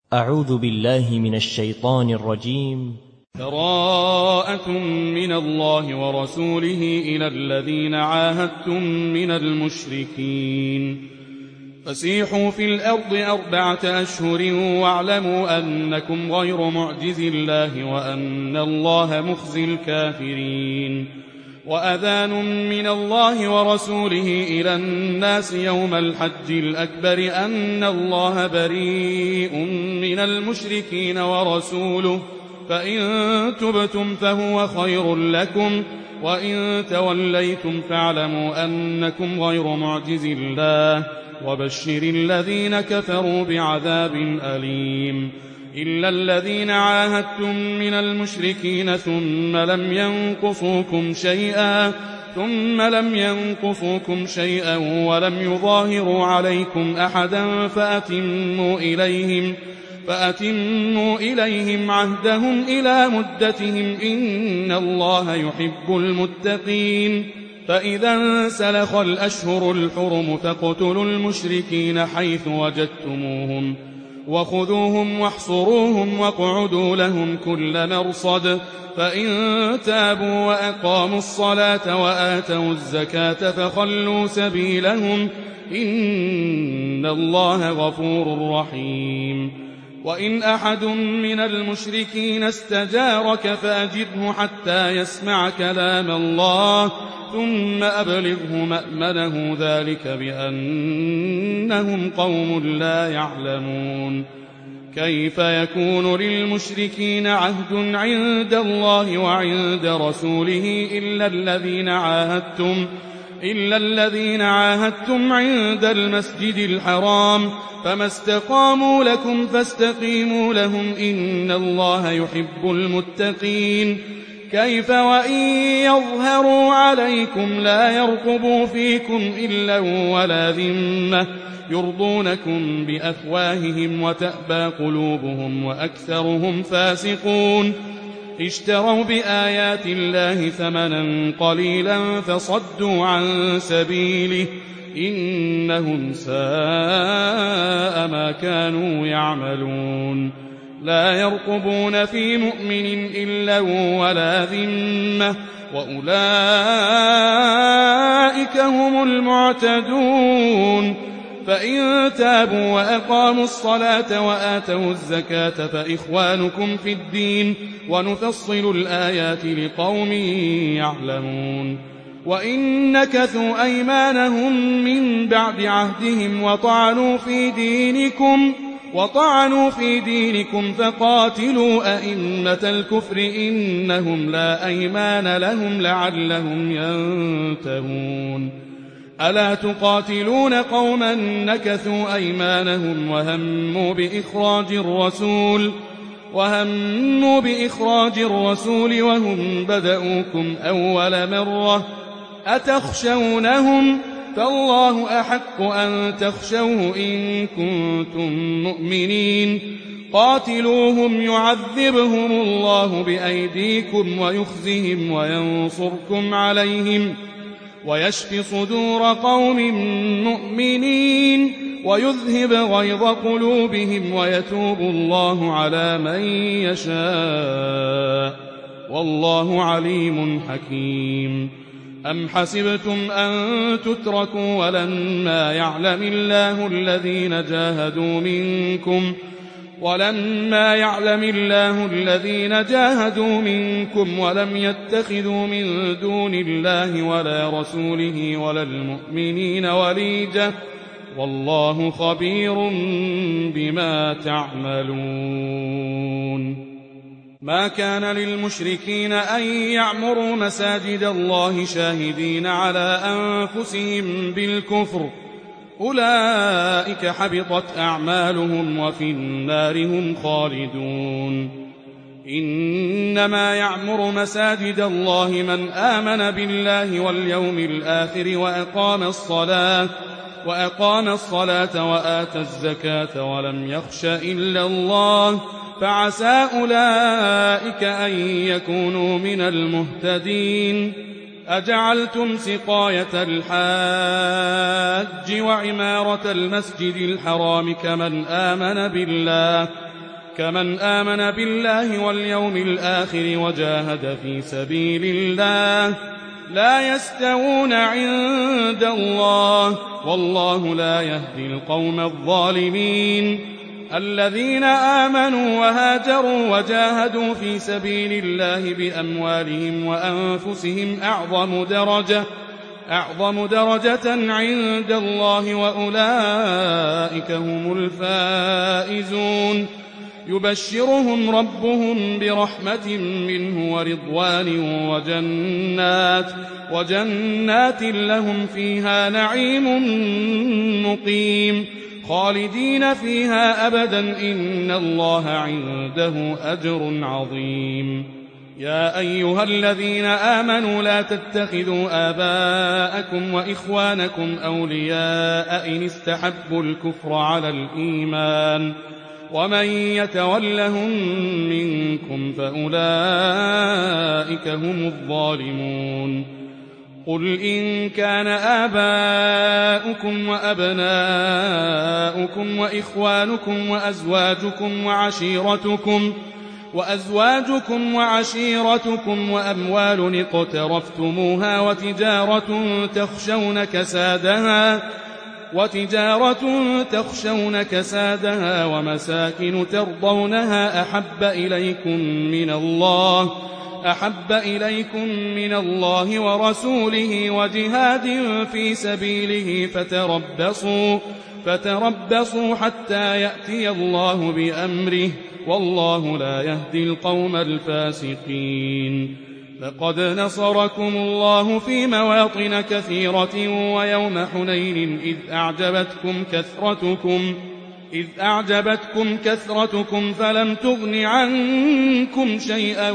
أعوذ بالله من الشيطان الرجيم. براءة من الله ورسوله إلى الذين عاهدتم من المشركين فسيحوا في الأرض 4 أشهر واعلموا أنكم غير معجز الله وأن الله مخزي الكافرين. وأذان من الله ورسوله إلى الناس يوم الحج الأكبر أن الله بريء من المشركين ورسوله فإن تبتم فهو خير لكم وإن توليتم فاعلموا أنكم غير معجز الله وبشر الذين كفروا بعذاب أليم. إلا الذين عاهدتم من المشركين ثم لم ينقصوكم شيئا ولم يظاهروا عليكم أحدا فأتموا إليهم عهدهم إلى مدتهم إن الله يحب المتقين. فإذا انسلخ الأشهر الحرم فاقتلوا المشركين حيث وجدتموهم وخذوهم واحصروهم واقعدوا لهم كل مرصد فإن تابوا وأقاموا الصلاة وآتوا الزكاة فخلوا سبيلهم إن الله غفور رحيم. وإن أحد من المشركين استجارك فأجره حتى يسمع كلام الله ثم أبلغه مأمنه ذلك بأنهم قوم لا يعلمون. كيف يكون للمشركين عهد عند الله وعند رسوله إلا الذين عاهدتم عند المسجد الحرام فما استقاموا لكم فاستقيموا لهم إن الله يحب المتقين. كيف وإن يظهروا عليكم لا يرقبوا فيكم إلا ولا ذمة يرضونكم بأفواههم وتأبى قلوبهم وأكثرهم فاسقون. اشتروا بآيات الله ثمنا قليلا فصدوا عن سبيله إنهم ساء ما كانوا يعملون. لا يرقبون في مؤمن إلا ولا ذمة وأولئك هم المعتدون. فإن تابوا وأقاموا الصلاة وآتوا الزكاة فإخوانكم في الدين ونفصل الآيات لقوم يعلمون. وإن نكثوا أيمانهم من بعد عهدهم وطعنوا في دينكم فقاتلوا أئمة الكفر إنهم لا أيمان لهم لعلهم ينتهون. ألا تقاتلون قوما نكثوا أيمانهم وهموا بإخراج الرسول وهم بدؤوكم أول مرة أتخشونهم فالله أحق أن تخشوه إن كنتم مؤمنين. قاتلوهم يعذبهم الله بأيديكم ويخزهم وينصركم عليهم ويشف صدور قوم مؤمنين ويذهب غيظ قلوبهم ويتوب الله على من يشاء والله عليم حكيم. أم حسبتم أن تتركوا ولما يعلم الله الذين جاهدوا منكم ولم يتخذوا من دون الله ولا رسوله ولا المؤمنين وليجة والله خبير بما تعملون. ما كان للمشركين أن يعمروا مساجد الله شاهدين على أنفسهم بالكفر أولئك حبطت أعمالهم وفي النار هم خالدون. إنما يعمر مساجد الله من آمن بالله واليوم الآخر وأقام الصلاة وآتى الزكاة ولم يخش إلا الله فعسى أولئك أن يكونوا من المهتدين. أجعلتم سقاية الحاج وعمارة المسجد الحرام كمن آمن بالله واليوم الآخر وجاهد في سبيل الله لا يستوون عند الله والله لا يهدي القوم الظالمين الذين آمنوا وهاجروا وجاهدوا في سبيل الله بأموالهم وأنفسهم أعظم درجة عند الله وأولئك هم الفائزون يبشرهم ربهم برحمة منه ورضوان وجنات لهم فيها نعيم مقيم خالدين فيها أبدا إن الله عنده أجر عظيم يا أيها الذين آمنوا لا تتخذوا آباءكم وإخوانكم أولياء إن استحبوا الكفر على الإيمان ومن يتولهم منكم فأولئك هم الظالمون قل إن كان آباؤكم وأبناؤكم وإخوانكم وأزواجكم وعشيرتكم وأموال اقترفتموها وتجارة تخشون كسادها ومساكن ترضونها أحب إليكم من الله ورسوله وجهاد في سبيله فتربصوا حتى يأتي الله بأمره والله لا يهدي القوم الفاسقين لقد نصركم الله في مواطن كثيرة ويوم حنين إذ أعجبتكم كثرتكم فلم تغن عنكم شيئا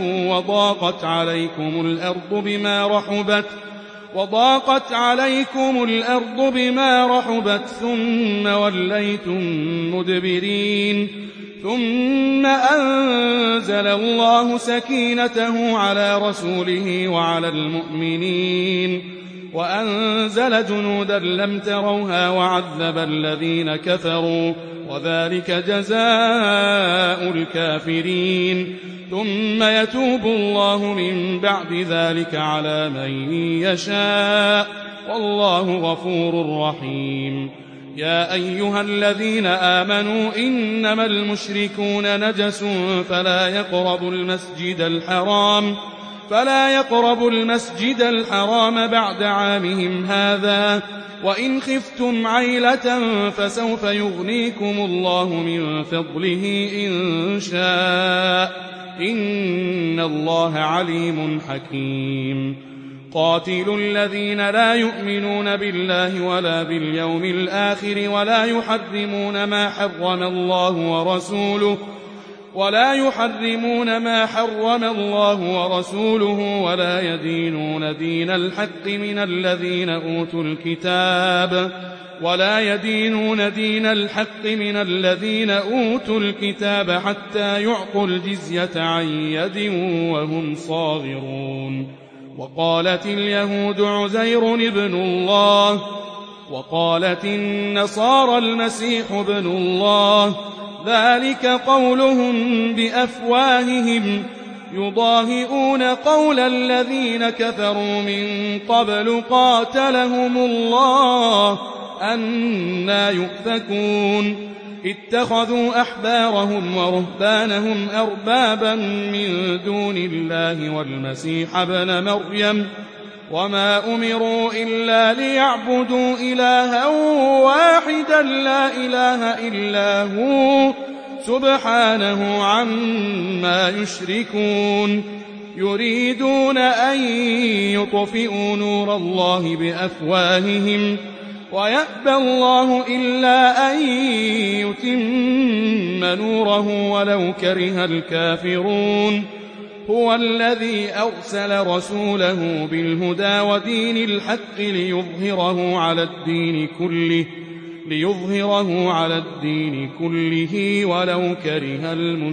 وضاقت عليكم الأرض بما رحبت ثم وليتم مدبرين ثم أنزل الله سكينته على رسوله وعلى المؤمنين وأنزل جنودا لم تروها وعذب الذين كفروا وذلك جزاء الكافرين ثم يتوب الله من بعد ذلك على من يشاء والله غفور رحيم يا أيها الذين آمنوا إنما المشركون نجس فلا يقربوا المسجد الحرام بعد عامهم هذا وإن خفتم عيلة فسوف يغنيكم الله من فضله إن شاء إن الله عليم حكيم قاتلوا الذين لا يؤمنون بالله ولا باليوم الآخر ولا يحرمون ما حرم الله ورسوله ولا يدينون دين الحق من الذين أوتوا الكتاب حتى يعطوا الجزية عن يد وهم صاغرون وقالت اليهود عزير ابن الله وقالت النصارى المسيح ابن الله ذلك قولهم بأفواههم يضاهئون قول الذين كفروا من قبل قاتلهم الله أنى يؤفكون اتخذوا أحبارهم ورهبانهم أربابا من دون الله والمسيح ابن مريم وما أمروا إلا ليعبدوا إلها واحدا لا إله إلا هو سبحانه عما يشركون يريدون أن يطفئوا نور الله بأفواههم ويأبى الله إلا أن يتم نوره ولو كره الكافرون هو الذي أرسل رسوله بالهدى ودين الحق ليظهره على الدين كله ولو كره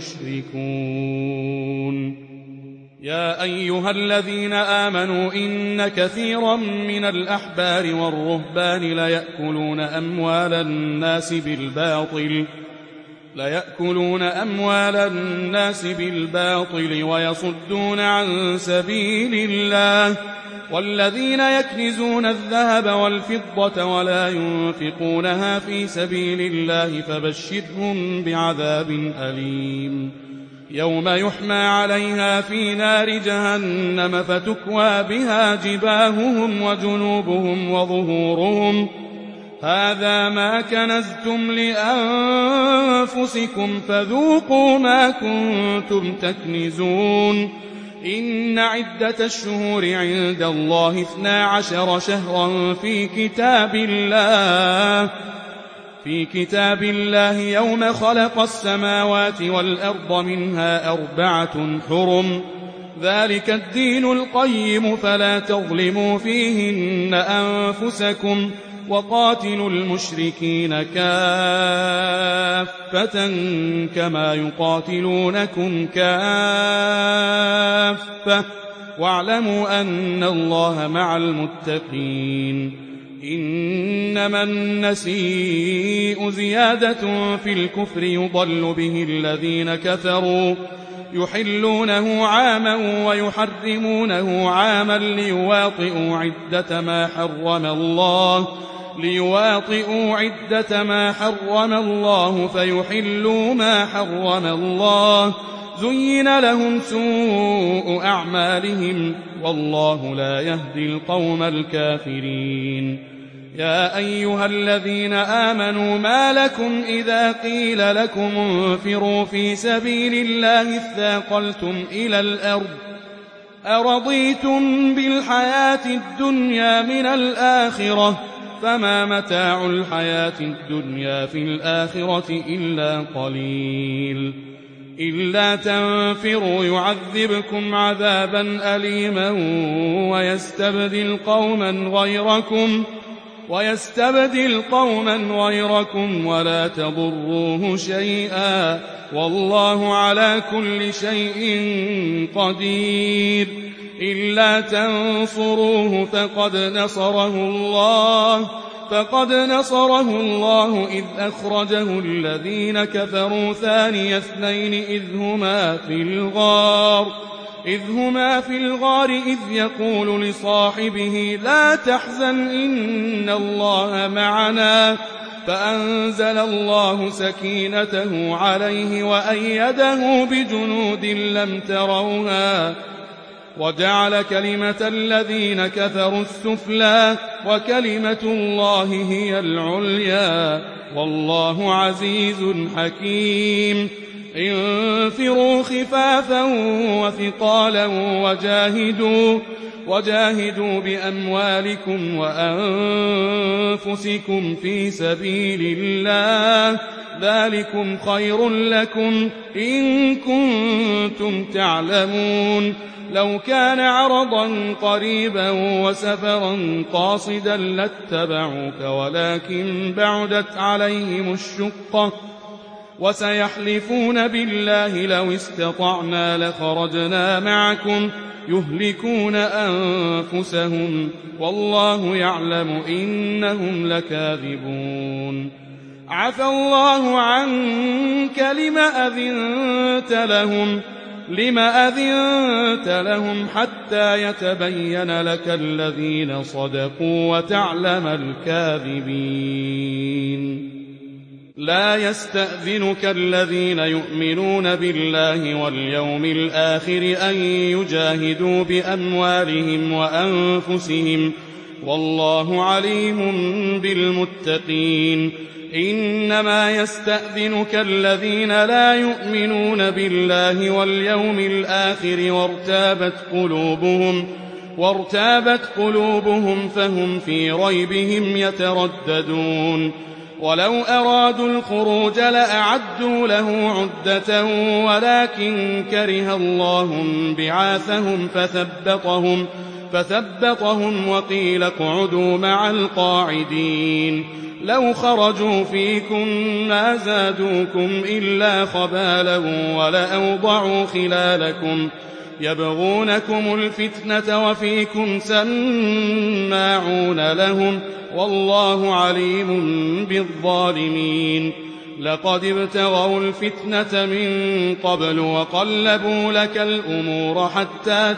المشركون يا أيها الذين آمنوا إن كثيرا من الأحبار والرهبان ليأكلون أموال الناس بالباطل ليأكلون أموال الناس بالباطل ويصدون عن سبيل الله والذين يكنزون الذهب والفضة ولا ينفقونها في سبيل الله فبشرهم بعذاب أليم يوم يحمى عليها في نار جهنم فتكوى بها جباههم وجنوبهم وظهورهم هذا ما كنزتم لأنفسكم فذوقوا ما كنتم تكنزون إن عدة الشهور عند الله 12 شهرا في كتاب الله يوم خلق السماوات والأرض منها 4 حرم ذلك الدين القيم فلا تظلموا فيهن أنفسكم وقاتلوا المشركين كافة كما يقاتلونكم كافة واعلموا أن الله مع المتقين إنما النسيء زيادة في الكفر يضل به الذين كفروا يحلونه عاما ويحرمونه عاما ليواطئوا عدة ما حرم الله فيحلوا ما حرم الله زين لهم سوء أعمالهم والله لا يهدي القوم الكافرين يا أيها الذين آمنوا ما لكم إذا قيل لكم انفروا في سبيل الله اثاقلتم إلى الأرض أرضيتم بالحياة الدنيا من الآخرة فما متاع الحياة الدنيا في الآخرة إلا قليل إلا تنفروا يعذبكم عذابا أليما ويستبدل قوما غيركم ولا تضروه شيئا والله على كل شيء قدير إلا تنصروه فقد نصره الله إذ أخرجه الذين كفروا ثاني اثنين إذ هما في الغار إذ يقول لصاحبه لا تحزن إن الله معنا فأنزل الله سكينته عليه وأيده بجنود لم تروها وجعل كلمة الذين كفروا السفلى وكلمة الله هي العليا والله عزيز حكيم انفروا خفافا وثقالا وجاهدوا بأموالكم وأنفسكم في سبيل الله ذلكم خير لكم إن كنتم تعلمون لو كان عرضا قريبا وسفرا قاصدا لاتبعوك ولكن بعدت عليهم الشقة وسيحلفون بالله لو استطعنا لخرجنا معكم يهلكون أنفسهم والله يعلم إنهم لكاذبون عفى الله عنك لما أذنت لهم حتى يتبين لك الذين صدقوا وتعلم الكاذبين لا يستأذنك الذين يؤمنون بالله واليوم الآخر أن يجاهدوا بأموالهم وأنفسهم والله عليم بالمتقين إنما يستأذنك الذين لا يؤمنون بالله واليوم الآخر وارتابت قلوبهم فهم في ريبهم يترددون ولو أرادوا الخروج لأعدوا له عدة ولكن كره الله بعاثهم فثبطهم وقيل اقعدوا مع القاعدين لو خرجوا فيكم ما زادوكم إلا خبالا ولأوضعوا خلالكم يبغونكم الفتنة وفيكم سماعون لهم والله عليم بالظالمين لقد ابتغوا الفتنة من قبل وقلبوا لك الأمور حتى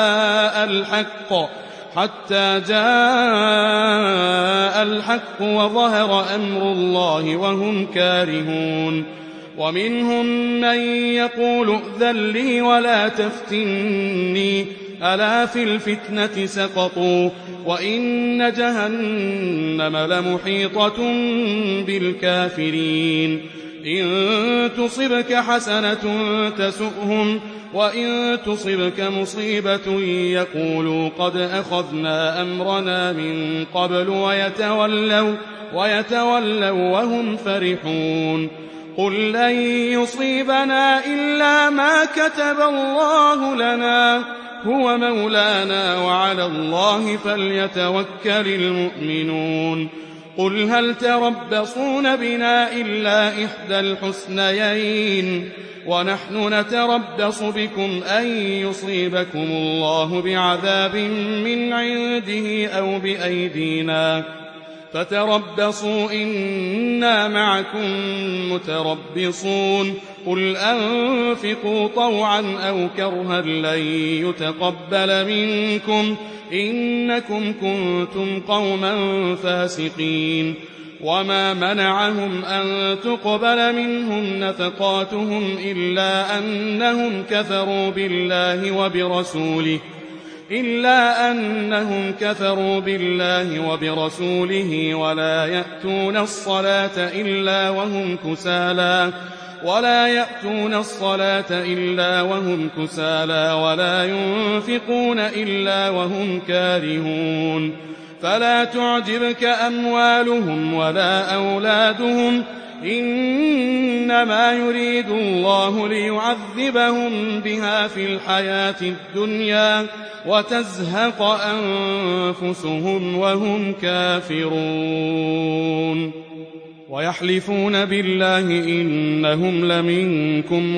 جاء الحق وظهر أمر الله وهم كارهون ومنهم من يقول ائذن لي ولا تفتني ألا في الفتنة سقطوا وإن جهنم لمحيطة بالكافرين إن تصبك حسنة تسؤهم وإن تصبك مصيبة يقولوا قد أخذنا أمرنا من قبل ويتولوا وهم فرحون قل لن يصيبنا إلا ما كتب الله لنا هو مولانا وعلى الله فليتوكل المؤمنون قل هل تربصون بنا إلا إحدى الحسنيين ونحن نتربص بكم أن يصيبكم الله بعذاب من عنده أو بأيدينا فتربصوا إنا معكم متربصون قل أنفقوا طوعا أو كرها لن يتقبل منكم إنكم كنتم قوما فاسقين وما منعهم أن تقبل منهم نفقاتهم إلا أنهم كفروا بالله وبرسوله ولا يأتون الصلاة إلا وهم كسالى ولا ينفقون إلا وهم كارهون فلا تعجبك أموالهم ولا أولادهم إنما يريد الله ليعذبهم بها في الحياة الدنيا وتزهق أنفسهم وهم كافرون ويحلفون بالله إنهم لمنكم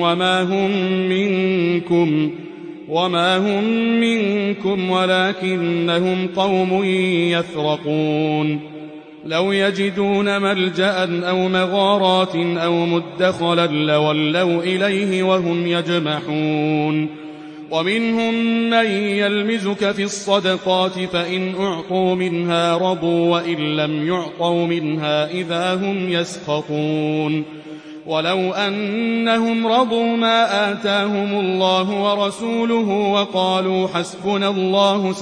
وما هم منكم ولكنهم قوم يفرقون لو يجدون ملجأ أو مغارات أو مدخلا لولوا إليه وهم يجمحون ومنهم من يلمزك في الصدقات فإن أعطوا منها رضوا وإن لم يعطوا منها إذا هم يسخطون ولو أنهم رضوا ما آتاهم الله ورسوله وقالوا حسبنا الله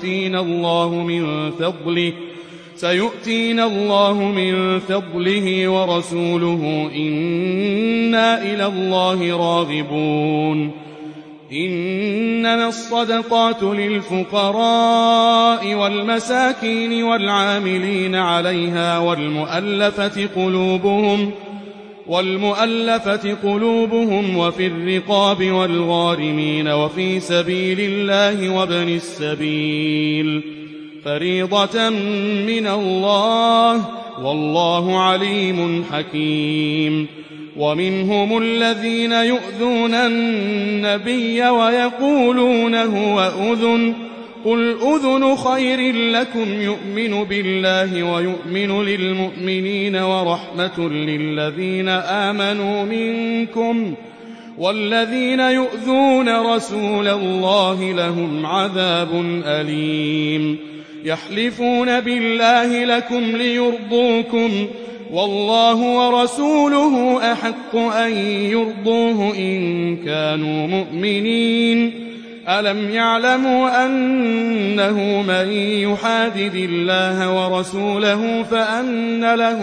سيؤتينا الله من فضله ورسوله إنا إلى الله راغبون إنما الصدقات للفقراء والمساكين والعاملين عليها والمؤلفة قلوبهم وفي الرقاب والغارمين وفي سبيل الله وابن السبيل فريضة من الله والله عليم حكيم ومنهم الذين يؤذون النبي ويقولون هو أذن قل أذن خير لكم يؤمن بالله ويؤمن للمؤمنين ورحمة للذين آمنوا منكم والذين يؤذون رسول الله لهم عذاب أليم يحلفون بالله لكم ليرضوكم والله ورسوله أحق أن يرضوه إن كانوا مؤمنين ألم يعلموا أنه من يحادد الله ورسوله فأن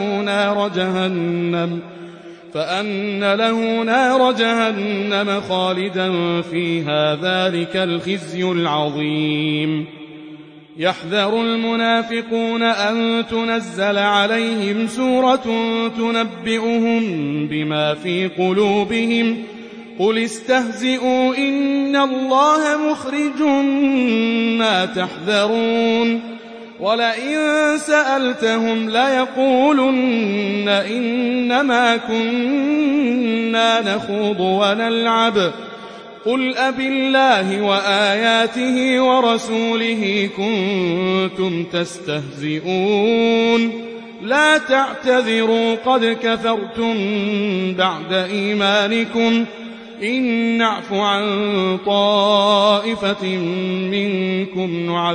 له نار جهنم خالدا فيها ذلك الخزي العظيم يحذر المنافقون أن تنزل عليهم سورة تنبئهم بما في قلوبهم قل استهزئوا إن الله مخرج ما تحذرون ولئن سألتهم ليقولن إنما كنا نخوض ونلعب قل أبالله وآياته ورسوله كنتم تستهزئون لا تعتذروا قد كفرتم بعد إيمانكم إن نعف عن طائفة منكم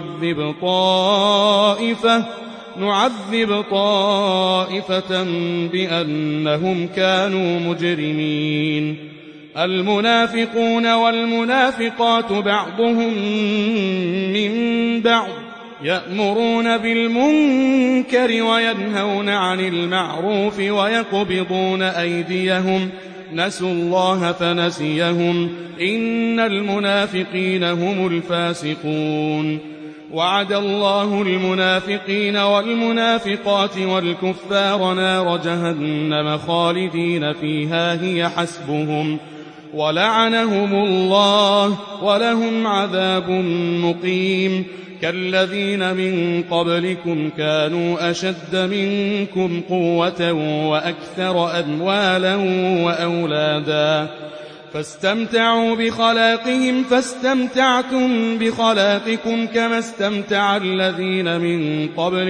نعذب طائفة بأنهم كانوا مجرمين. المنافقون والمنافقات بعضهم من بعض يأمرون بالمنكر وينهون عن المعروف ويقبضون أيديهم نسوا الله فنسيهم إن المنافقين هم الفاسقون. وعد الله المنافقين والمنافقات والكفار نار جهنم خالدين فيها هي حسبهم ولعنهم الله ولهم عذاب مقيم. كالذين من قبلكم كانوا أشد منكم قوة وأكثر أموالا وأولادا فاستمتعوا بخلاقهم فاستمتعتم بخلاقكم كما استمتع الذين من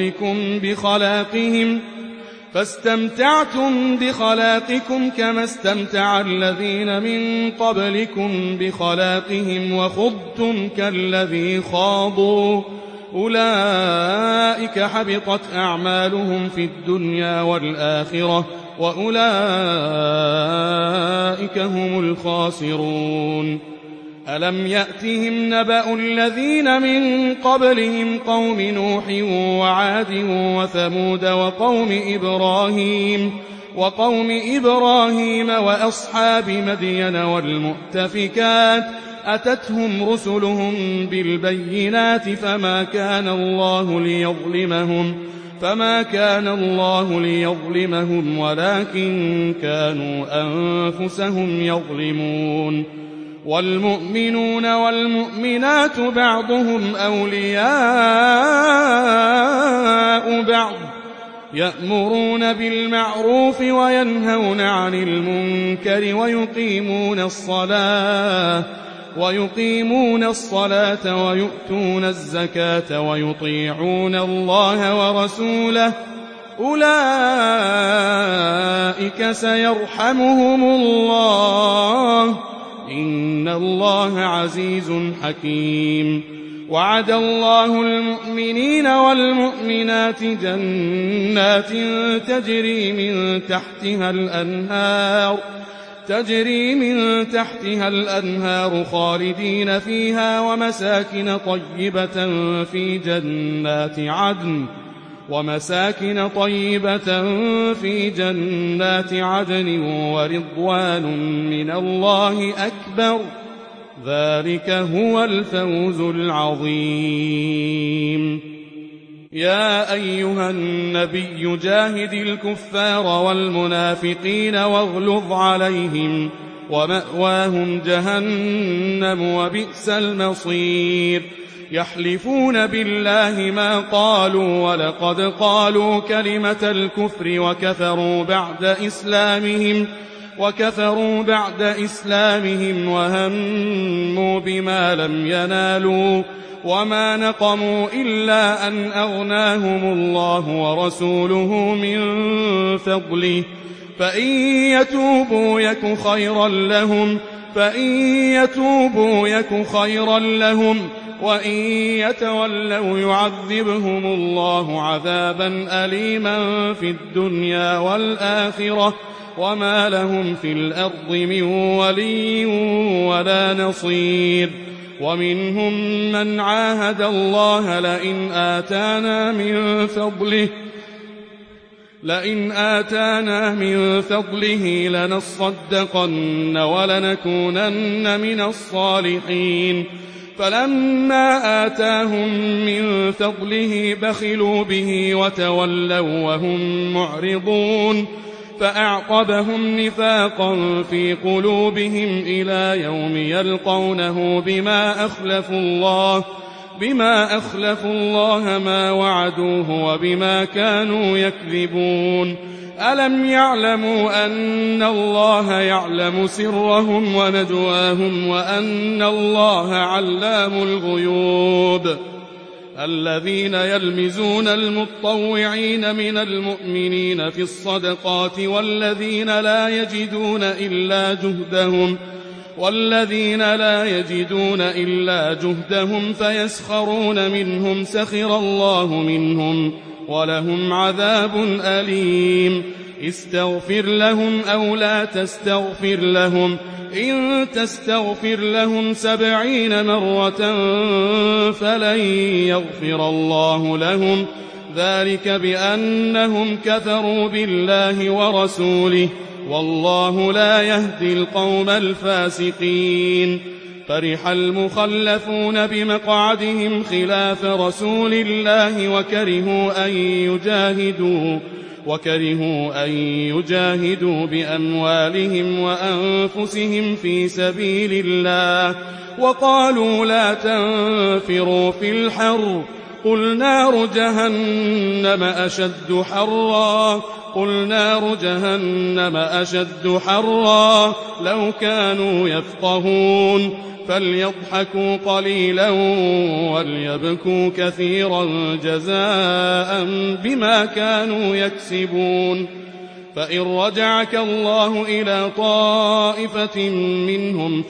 قبلكم بخلاقهم وخضتم كالذي خاضوا أولئك حبطت أعمالهم في الدنيا والآخرة وأولئك هم الخاسرون. ألم يأتهم نبأ الذين من قبلهم قوم نوح وعاد وثمود وقوم إبراهيم وأصحاب مدين والمؤتفكات أتتهم رسلهم بالبينات فما كان الله ليظلمهم ولكن كانوا أنفسهم يظلمون. والمؤمنون والمؤمنات بعضهم أولياء بعض يأمرون بالمعروف وينهون عن المنكر ويقيمون الصلاة ويؤتون الزكاة ويطيعون الله ورسوله أولئك سيرحمهم الله إن الله عزيز حكيم. وعد الله المؤمنين والمؤمنات جنات تجري من تحتها الأنهار خالدين فيها ومساكن طيبة في جنات عدن ورضوان من الله أكبر ذلك هو الفوز العظيم. يا أيها النبي جاهد الكفار والمنافقين واغلظ عليهم ومأواهم جهنم وبئس المصير. يحلفون بالله ما قالوا ولقد قالوا كلمة الكفر وكفروا بعد إسلامهم وهموا بما لم ينالوا وما نقموا إلا أن أغناهم الله ورسوله من فضله فإن يتوبوا يك خيرا لهم وإن يتولوا يعذبهم الله عذابا أليما في الدنيا والآخرة وما لهم في الأرض من ولي ولا نصير. ومنهم من عاهد الله لئن آتانا من فضله لنصدقن ولنكونن من الصالحين فلما آتاهم من فضله بخلوا به وتولوا وهم معرضون فأعقبهم نفاقا في قلوبهم إلى يوم يلقونه بما أخلفوا الله ما وعدوه وبما كانوا يكذبون. ألم يعلموا أن الله يعلم سرهم ونجواهم وأن الله علام الغيوب. الذين يلمزون المطوعين من المؤمنين في الصدقات والذين لا يجدون إلا جهدهم فيسخرون منهم سخر الله منهم ولهم عذاب أليم استغفر لهم أو لا تستغفر لهم إن تستغفر لهم 70 مرة فلن يغفر الله لهم ذلك بأنهم كفروا بالله ورسوله والله لا يهدي القوم الفاسقين فرح المخلفون بمقعدهم خلاف رسول الله وكرهوا أن يجاهدوا بأموالهم وأنفسهم في سبيل الله وقالوا لا تنفروا في الحر قل نار جهنم أشد حرا لو كانوا يفقهون فليضحكوا قليلا وليبكوا كثيرا جزاء بما كانوا يكسبون فإن رجعك الله إلى طائفة منهم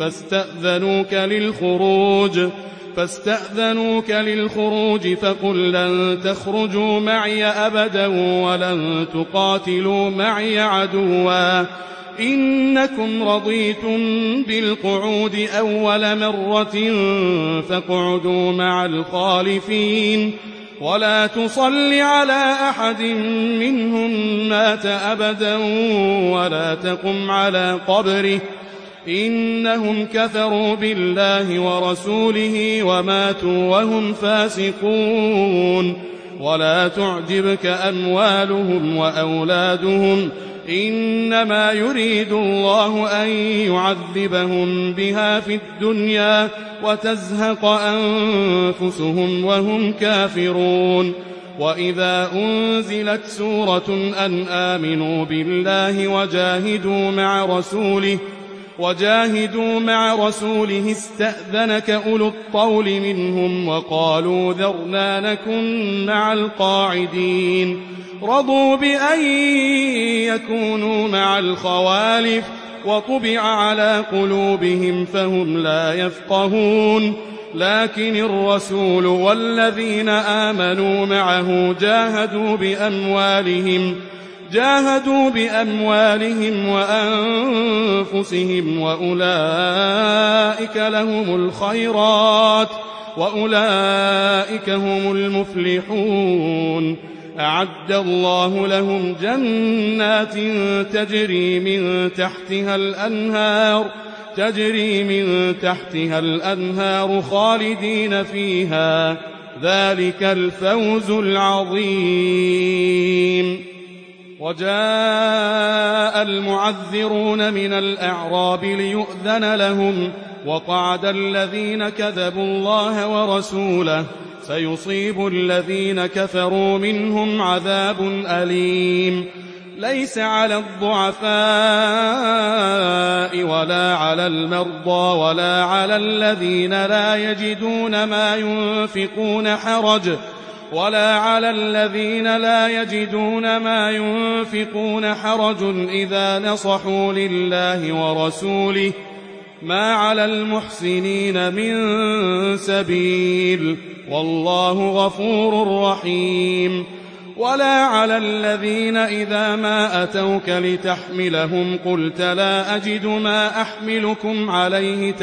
فاستأذنوك للخروج فقل لن تخرجوا معي أبدا ولن تقاتلوا معي عدوا إنكم رضيتم بالقعود أول مرة فاقعدوا مع الخالفين ولا تصل على أحد منهم مات أبدا ولا تقم على قبره إنهم كفروا بالله ورسوله وماتوا وهم فاسقون ولا تعجبك أموالهم وأولادهم إنما يريد الله أن يعذبهم بها في الدنيا وتزهق أنفسهم وهم كافرون وإذا أنزلت سورة أن آمنوا بالله وجاهدوا مع رسوله استأذنك أولو الطول منهم وقالوا ذرنا نكن مع القاعدين رضوا بأن يكونوا مع الخوالف وطبع على قلوبهم فهم لا يفقهون لكن الرسول والذين آمنوا معه جاهدوا بأموالهم وأنفسهم وأولئك لهم الخيرات وأولئك هم المفلحون أعد الله لهم جنات تجري من تحتها الأنهار خالدين فيها ذلك الفوز العظيم وجاء المعذرون من الأعراب ليؤذن لهم وقعد الذين كذبوا الله ورسوله سيصيب الذين كفروا منهم عذاب أليم ليس على الضعفاء ولا على المرضى ولا على الذين لا يجدون ما ينفقون حرج إذا نصحوا لله ورسوله ما على المحسنين من سبيل والله غفور رحيم ولا على الذين إذا ما أتوك لتحملهم قلت لا أجد ما أحملكم عليه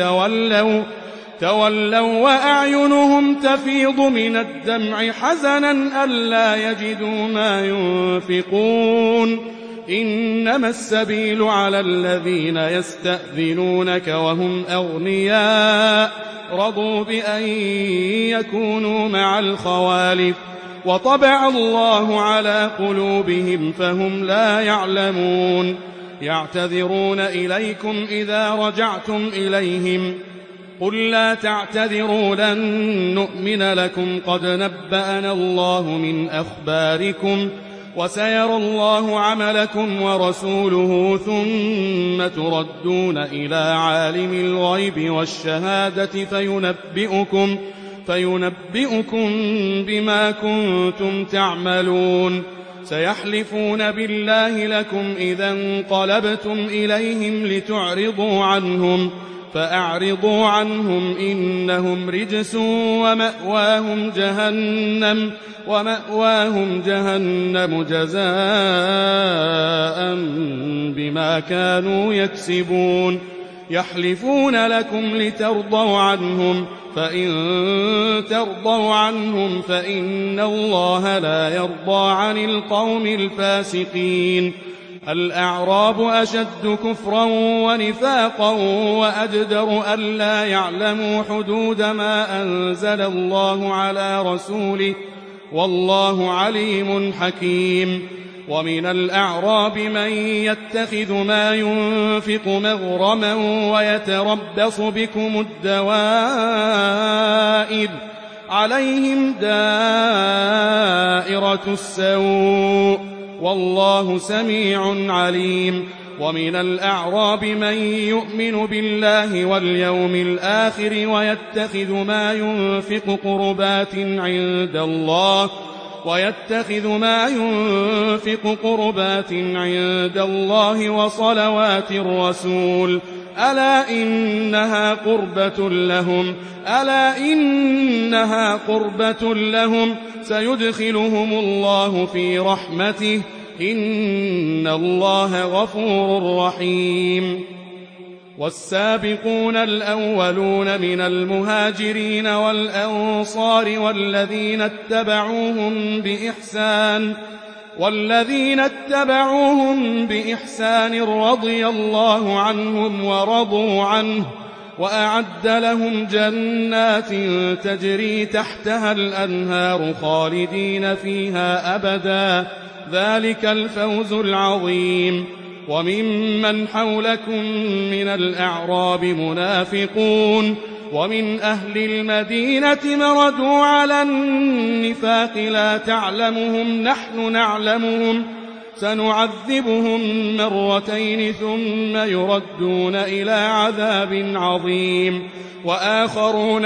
تولوا وأعينهم تفيض من الدمع حزنا ألا يجدوا ما ينفقون إنما السبيل على الذين يستأذنونك وهم أغنياء رضوا بأن يكونوا مع الخوالف وطبع الله على قلوبهم فهم لا يعلمون يعتذرون إليكم إذا رجعتم إليهم قل لا تعتذروا لن نؤمن لكم قد نبأنا الله من أخباركم وسيرى الله عملكم ورسوله ثم تردون إلى عالم الغيب والشهادة فينبئكم بما كنتم تعملون سيحلفون بالله لكم إذا انقلبتم إليهم لتعرضوا عنهم فأعرضوا عنهم إنهم رجس ومأواهم جهنم جزاء بما كانوا يكسبون يحلفون لكم لترضوا عنهم فإن ترضوا عنهم فإن الله لا يرضى عن القوم الفاسقين الأعراب أشد كفرا ونفاقا وأجدر ألا يعلموا حدود ما أنزل الله على رسوله والله عليم حكيم ومن الأعراب من يتخذ ما ينفق مغرما ويتربص بكم الدوائر عليهم دائرة السوء والله سميع عليم ومن الأعراب من يؤمن بالله واليوم الآخر ويتخذ ما ينفق قربات عند الله وصلوات الرسول ألا إنها قربة لهم سيدخلهم الله في رحمته إن الله غفور رحيم والسابقون الأولون من المهاجرين والأنصار والذين اتبعوهم بإحسان رضي الله عنهم ورضوا عنه وأعد لهم جنات تجري تحتها الأنهار خالدين فيها أبدا ذلك الفوز العظيم وممن حولكم من الأعراب منافقون ومن أهل المدينة مردوا على النفاق لا تعلمهم نحن نعلمهم سنعذبهم مرتين ثم يردون إلى عذاب عظيم وآخرون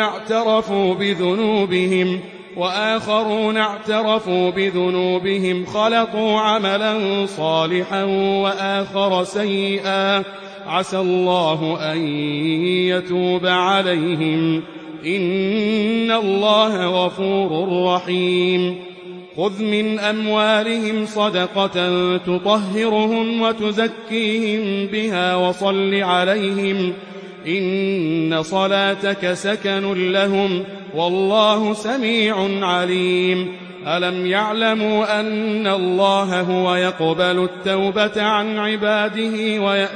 اعترفوا بذنوبهم خلطوا عملا صالحا وآخر سيئا عسى الله أن يتوب عليهم إن الله غفور رحيم خذ من أموالهم صدقة تطهرهم وتزكيهم بها وصل عليهم إن صلاتك سكن لهم والله سميع عليم ألم يعلموا أن الله هو يقبل التوبة عن عباده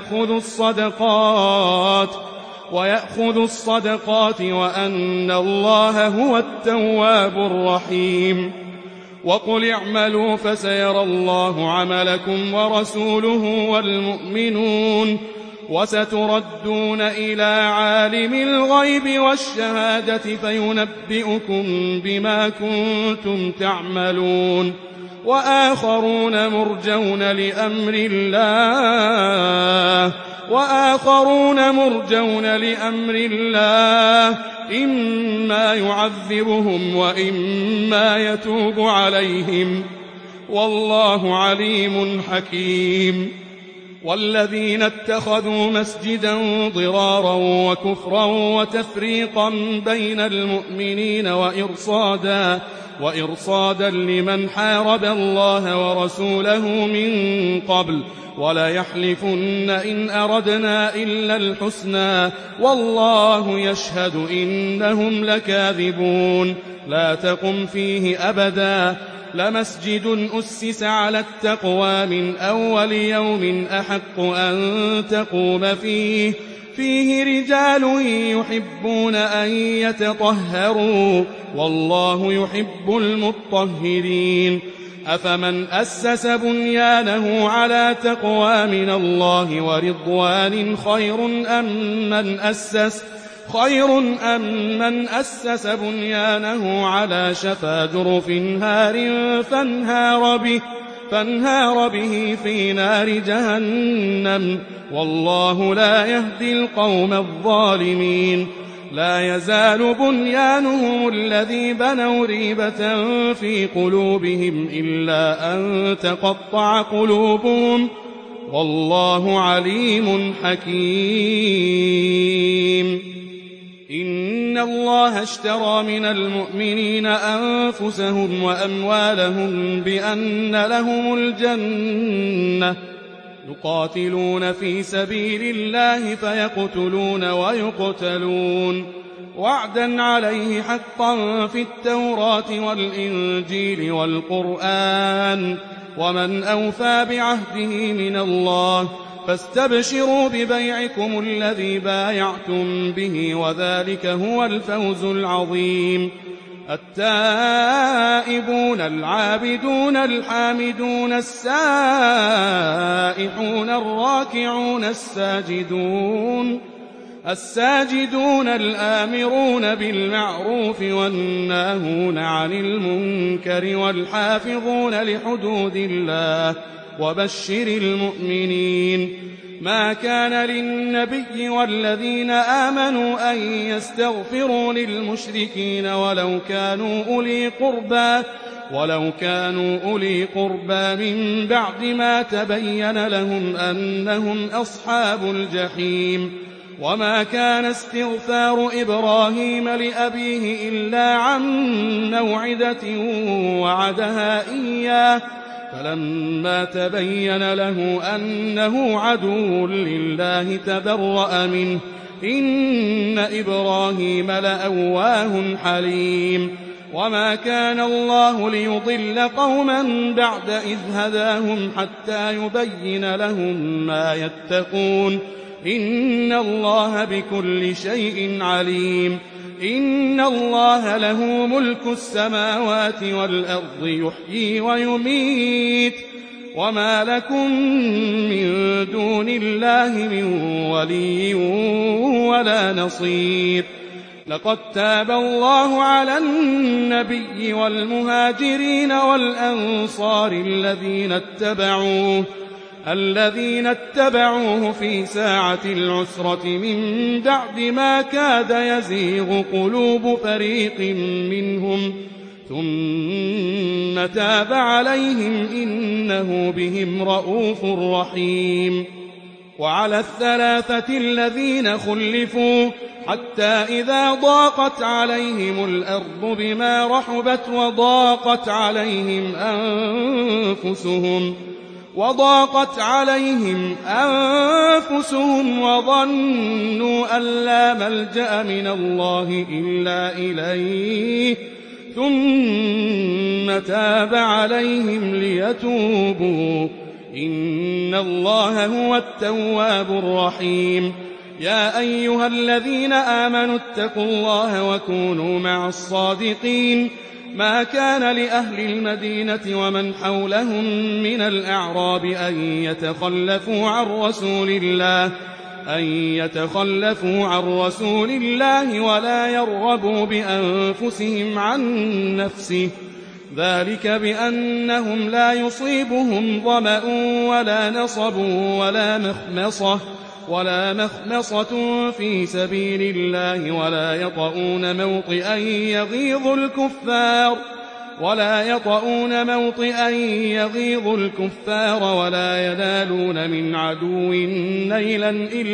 ويأخذ الصدقات وأن الله هو التواب الرحيم وقل اعملوا فسيرى الله عملكم ورسوله والمؤمنون وستردون إلى عالم الغيب والشهادة فينبئكم بما كنتم تعملون وآخرون مرجون لأمر الله إما يعذبهم وإما يتوب عليهم والله عليم حكيم والذين اتخذوا مسجدا ضرارا وكفرا وتفريقا بين المؤمنين وإرصادا لمن حارب الله ورسوله من قبل وليحلفن إن أردنا إلا الحسنى والله يشهد إنهم لكاذبون لا تقم فيه أبدا لمسجد أسس على التقوى من أول يوم أحق أن تقوم فيه رجال يحبون أن يتطهروا والله يحب المطهرين أفمن أسس بنيانه على تقوى من الله ورضوان خير أم من أسس بنيانه على شفا جرف هار فانهار به في نار جهنم والله لا يهدي القوم الظالمين. لا يزال بنيانهم الذي بنوا ريبة في قلوبهم إلا أن تقطع قلوبهم، والله عليم حكيم. إن الله اشترى من المؤمنين أنفسهم وأموالهم بأن لهم الجنة يقاتلون في سبيل الله فيقتلون ويقتلون، وعدا عليه حقا في التوراة والإنجيل والقرآن، ومن أوفى بعهده من الله، فاستبشروا ببيعكم الذي بايعتم به، وذلك هو الفوز العظيم. التائبون العابدون الحامدون السائحون الراكعون الساجدون الآمرون بالمعروف والناهون عن المنكر والحافظون لحدود الله، وبشر المؤمنين. ما كان للنبي والذين آمنوا أن يستغفروا للمشركين ولو كانوا أولي قربى من بعد ما تبين لهم أنهم أصحاب الجحيم. وما كان استغفار إبراهيم لأبيه إلا عن موعدة وعدها إياه، فلما تبين له أنه عدو لله تبرأ منه، إن إبراهيم لأواه حليم. وما كان الله ليضل قوما بعد إذ هداهم حتى يبين لهم ما يتقون، إن الله بكل شيء عليم. إن الله له ملك السماوات والأرض يحيي ويميت، وما لكم من دون الله من ولي ولا نصير. لقد تاب الله على النبي والمهاجرين والأنصار الذين اتبعوه في ساعة العسرة من بعد ما كاد يزيغ قلوب فريق منهم، ثم تاب عليهم إنه بهم رءوف رحيم. وعلى الثلاثة الذين خلفوا حتى إذا ضاقت عليهم الأرض بما رحبت وضاقت عليهم أنفسهم وظنوا أن لا ملجأ من الله إلا إليه، ثم تاب عليهم ليتوبوا، إن الله هو التواب الرحيم. يا أيها الذين آمنوا اتقوا الله وكونوا مع الصادقين. ما كان لأهل المدينة ومن حولهم من الأعراب أن يتخلفوا عن رسول الله ولا يرغبوا بأنفسهم عن نفسه، ذلك بأنهم لا يصيبهم ظمأ ولا نصب ولا مخمصة في سبيل الله، ولا يطؤون موطئا يغيظ الكفار ولا ينالون من عدو نيلا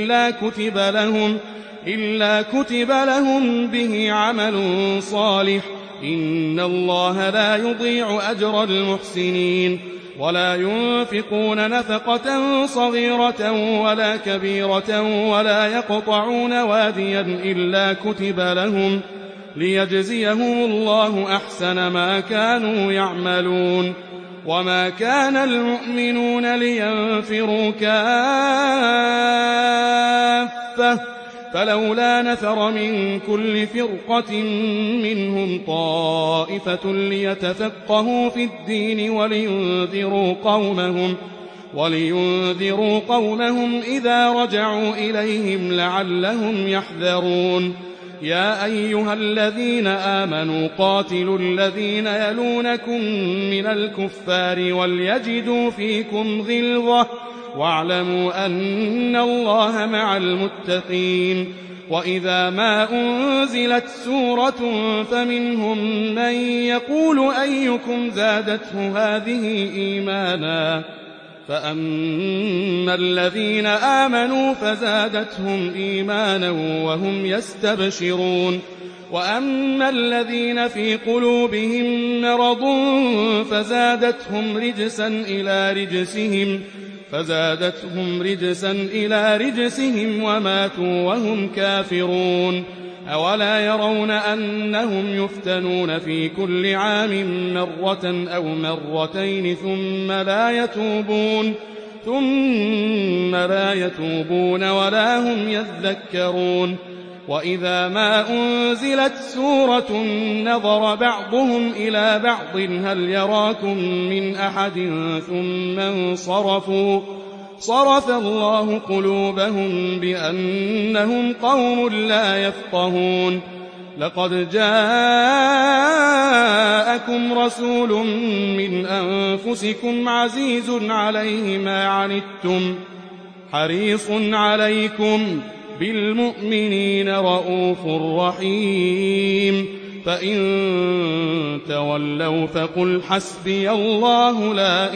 إلا كتب لهم به عمل صالح، إن الله لا يضيع أجر المحسنين. ولا ينفقون نفقة صغيرة ولا كبيرة ولا يقطعون واديا إلا كتب لهم ليجزيهم الله أحسن ما كانوا يعملون. وما كان المؤمنون لينفروا كافة، فلولا نفر من كل فرقة منهم طائفة ليتفقهوا في الدين ولينذروا قومهم إذا رجعوا إليهم لعلهم يحذرون. يا أيها الذين آمنوا قاتلوا الذين يلونكم من الكفار وليجدوا فيكم غلظة، واعلموا أن الله مع المتقين. وإذا ما أنزلت سورة فمنهم من يقول أيكم زادته هذه إيمانا فأما الذين آمنوا فزادتهم إيمانا وهم يستبشرون وأما الذين في قلوبهم مرض فزادتهم رجسا إلى رجسهم وماتوا وهم كافرون. أولا يرون أنهم يفتنون في كل عام مرة أو مرتين ثم لا يتوبون ولا هم يذكرون. وإذا ما أنزلت سورة نظر بعضهم إلى بعض هل يراكم من أحد ثم انصرفوا صرف الله قلوبهم بأنهم قوم لا يفقهون. لقد جاءكم رسول من أنفسكم عزيز عليه ما عنتم حريص عليكم بالمؤمنين رؤوف رحيم. فإن تولوا فقل حسبي الله لا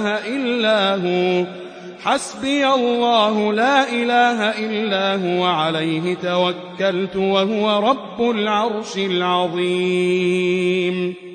إله إلا هو عليه توكلت وهو رب العرش العظيم.